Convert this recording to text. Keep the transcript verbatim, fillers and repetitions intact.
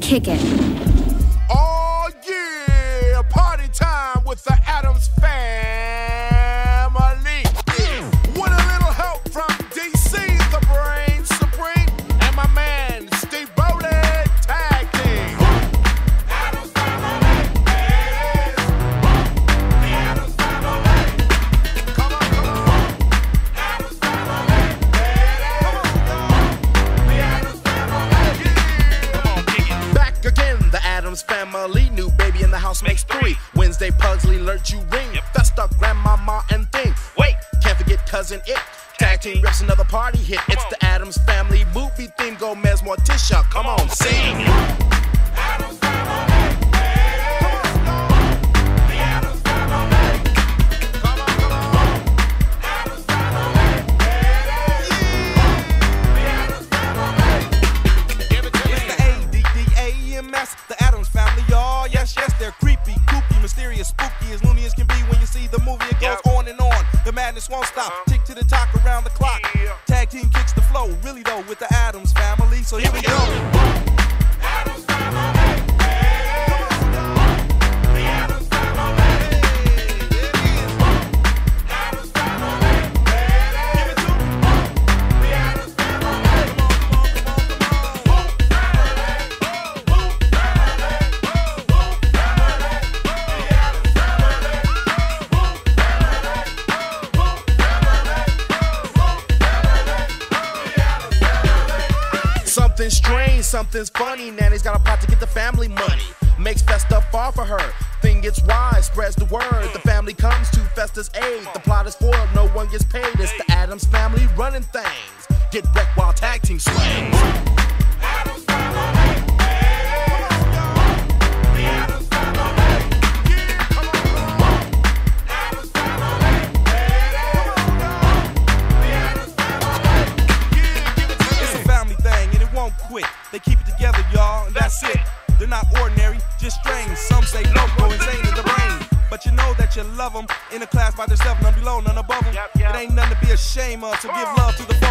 Kick It. Oh yeah, party time with the Addams family. With a little help from D C, the brain supreme, and my man Steve Bowling, tag team. Addams family, ladies. The Addams family. Come on, come on. Addams family, ladies. Come on, the Addams family. Come on, kick it. Back again, the Addams family. New baby in the house makes three. Wednesday, Pugsley, alert you ring. Yep. Festa, grandmama, and thing. Wait, can't forget cousin It. Tag team rips another party hit. Come it's on. The Addams family movie theme. Gomez, Morticia, come on, sing. Addams family, ladies. Come on, the Addams family. Come on, come on. Addams family, ladies. The Addams family. Give it to me. It's the A D D A M S, the Addams family, y'all. Yes, yes, they're creepy, kooky, mysterious, spooky, as loony as can be when you see the movie. It goes Yep. on and on. The madness won't stop. Uh-huh. Tick to the talk around the clock. Yeah. Tag team kicks the flow, really though, with the Addams family. So here we go. Addams family, ladies. The Addams family. There it is. Addams family, ladies. Give it to me. The Addams family. Come on, come on, come on, come on. Woo, family. Woo, family. Woo, family. The Addams family. Woo, family. Woo, family. Something strange, something's funny. Nanny's got a pot to get the family money. Makes Festa fall for her. Thing gets wide, spreads the word. The family comes to Festa's aid. The plot is foiled, no one gets paid. It's the Addams family running things. Get wrecked while tag team swings. Addams family, ladies. The Addams family. Yeah, come on, come on. Addams family, ladies. The Addams family. Yeah, give it to me. It's a family thing and it won't quit. They keep it together, y'all, and that's it. They're not ordinary, just strange. Some say loco, insane in the brain. But you know that you love them. In a class by themselves, none below, none above them. Yep, yep. It ain't nothing to be ashamed of, so give love to the